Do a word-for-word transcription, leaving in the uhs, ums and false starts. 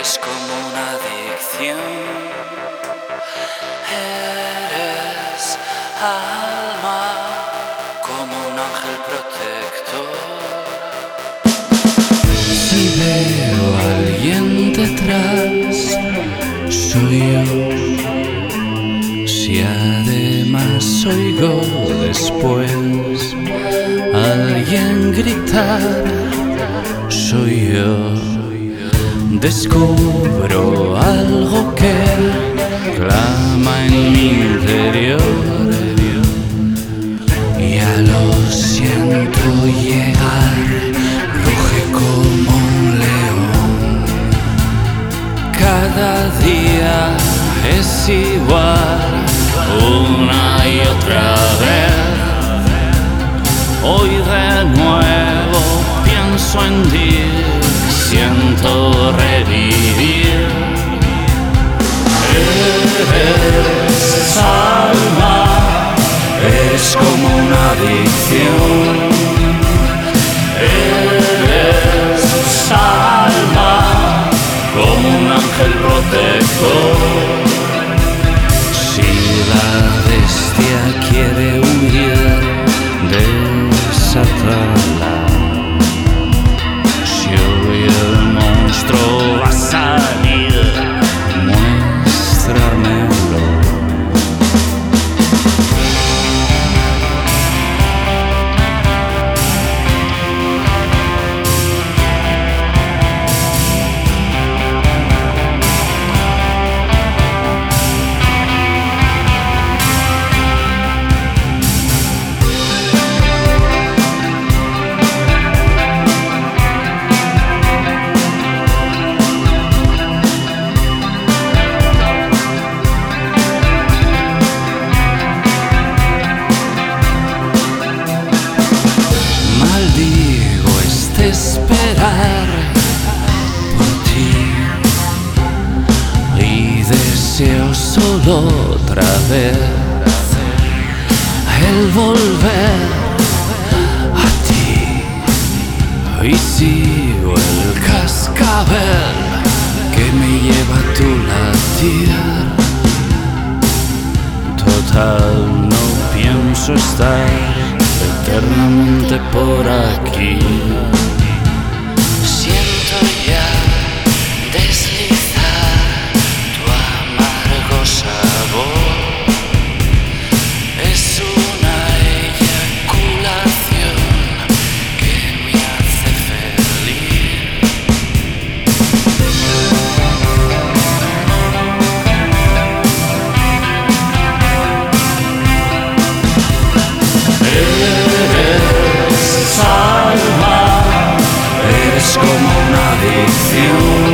Eres como una adicción, eres alma, como un ángel protector. Si veo a alguien detrás, soy yo. Si además oigo después alguien gritar, soy yo. Descubro algo que clama en mi interior. Ya lo siento llegar, ruge como un león. Cada día es igual, una y otra vez. Hoy de nuevo pienso en ti, siento revivir. Eres alma, eres como una adicción. Eres alma, como un ángel protector. Si la bestia quiere huir, desátala. Si hoy el monstruo va a salir, muéstramelo. Maldigo este esperar por ti y deseo solo otra vez el volver a ti. Y sigo el cascabel que me lleva a tu latir. Total, no pienso estar eternamente por aquí. Siento ya deslizar tu amargo sabor. Es una eyaculación que me hace feliz. Eres alma, eres como una adicción.